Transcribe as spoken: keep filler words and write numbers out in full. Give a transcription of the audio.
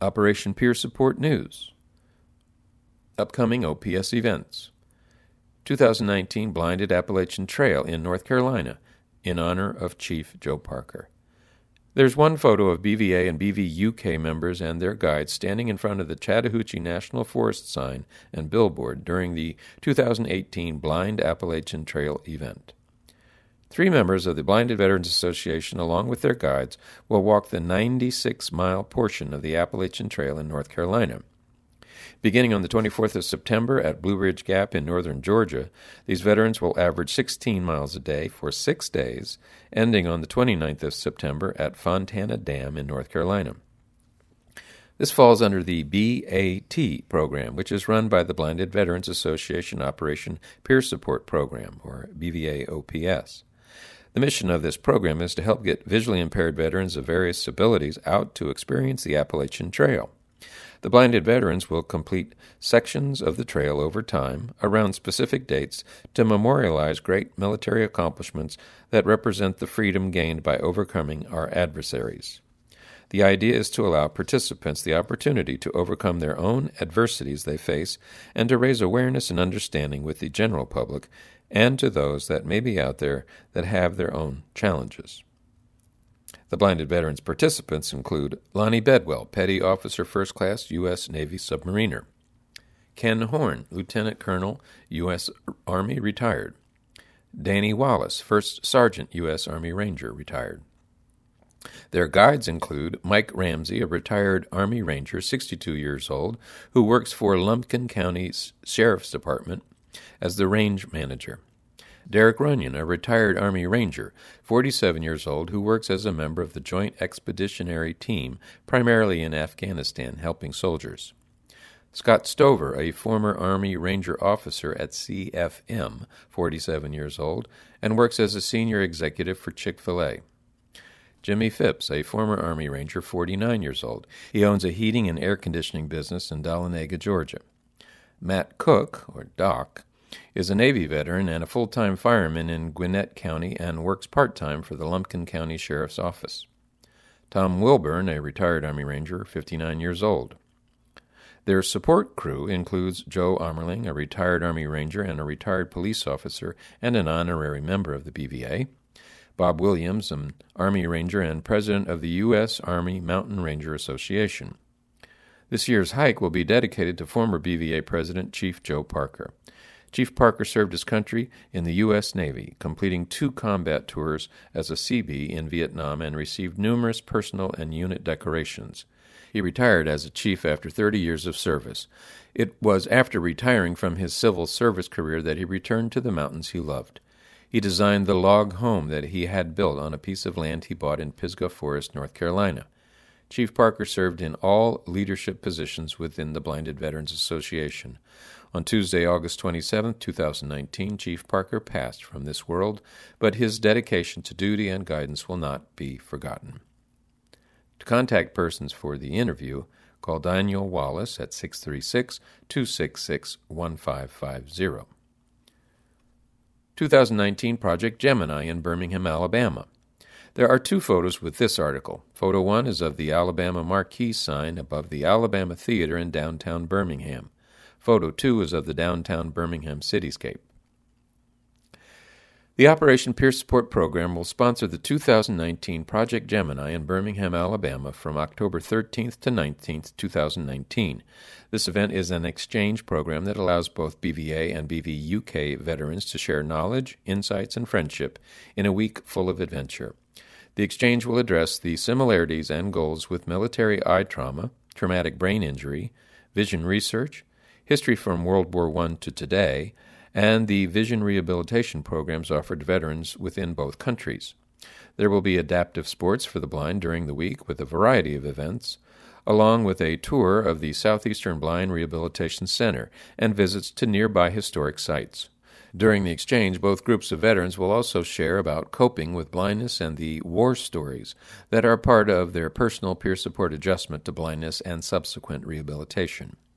Operation Peer Support News. Upcoming O P S events. two thousand nineteen Blinded Appalachian Trail in North Carolina in honor of Chief Joe Parker. There's one photo of B V A and B V U K members and their guides standing in front of the Chattahoochee National Forest sign and billboard during the two thousand eighteen Blind Appalachian Trail event. Three members of the Blinded Veterans Association, along with their guides, will walk the ninety-six mile portion of the Appalachian Trail in North Carolina. Beginning on the twenty-fourth of September at Blue Ridge Gap in northern Georgia, these veterans will average sixteen miles a day for six days, ending on the twenty-ninth of September at Fontana Dam in North Carolina. This falls under the B A T program, which is run by the Blinded Veterans Association Operation Peer Support Program, or B V A O P S. The mission of this program is to help get visually impaired veterans of various abilities out to experience the Appalachian Trail. The blinded veterans will complete sections of the trail over time, around specific dates, to memorialize great military accomplishments that represent the freedom gained by overcoming our adversaries. The idea is to allow participants the opportunity to overcome their own adversities they face and to raise awareness and understanding with the general public and to those that may be out there that have their own challenges. The Blinded Veterans participants include Lonnie Bedwell, Petty Officer First Class, U S Navy Submariner; Ken Horn, Lieutenant Colonel, U S Army Retired; Danny Wallace, First Sergeant, U S Army Ranger Retired. Their guides include Mike Ramsey, a retired Army Ranger, sixty-two years old, who works for Lumpkin County's Sheriff's Department as the range manager; Derek Runyon, a retired Army Ranger, forty-seven years old, who works as a member of the Joint Expeditionary Team, primarily in Afghanistan, helping soldiers; Scott Stover, a former Army Ranger officer at C F M, forty-seven years old, and works as a senior executive for Chick-fil-A; Jimmy Phipps, a former Army Ranger, forty-nine years old. He owns a heating and air conditioning business in Dahlonega, Georgia; Matt Cook, or Doc, is a Navy veteran and a full-time fireman in Gwinnett County and works part-time for the Lumpkin County Sheriff's Office; Tom Wilburn, a retired Army Ranger, fifty-nine years old. Their support crew includes Joe Amerling, a retired Army Ranger and a retired police officer and an honorary member of the B V A; Bob Williams, an Army Ranger and president of the U S Army Mountain Ranger Association. This year's hike will be dedicated to former B V A President Chief Joe Parker. Chief Parker served his country in the U S Navy, completing two combat tours as a Seabee in Vietnam and received numerous personal and unit decorations. He retired as a chief after thirty years of service. It was after retiring from his civil service career that he returned to the mountains he loved. He designed the log home that he had built on a piece of land he bought in Pisgah Forest, North Carolina. Chief Parker served in all leadership positions within the Blinded Veterans Association. On Tuesday, August twenty-seventh, two thousand nineteen, Chief Parker passed from this world, but his dedication to duty and guidance will not be forgotten. To contact persons for the interview, call Daniel Wallace at six three six, two six six, one five five zero. two thousand nineteen Project Gemini in Birmingham, Alabama. There are two photos with this article. Photo one is of the Alabama Marquee sign above the Alabama Theater in downtown Birmingham. Photo two is of the downtown Birmingham cityscape. The Operation Peer Support Program will sponsor the two thousand nineteen Project Gemini in Birmingham, Alabama from October thirteenth to nineteenth, two thousand nineteen. This event is an exchange program that allows both B V A and B V U K veterans to share knowledge, insights, and friendship in a week full of adventure. The exchange will address the similarities and goals with military eye trauma, traumatic brain injury, vision research, history from World War One to today, and the vision rehabilitation programs offered to veterans within both countries. There will be adaptive sports for the blind during the week with a variety of events, along with a tour of the Southeastern Blind Rehabilitation Center and visits to nearby historic sites. During the exchange, both groups of veterans will also share about coping with blindness and the war stories that are part of their personal peer support adjustment to blindness and subsequent rehabilitation.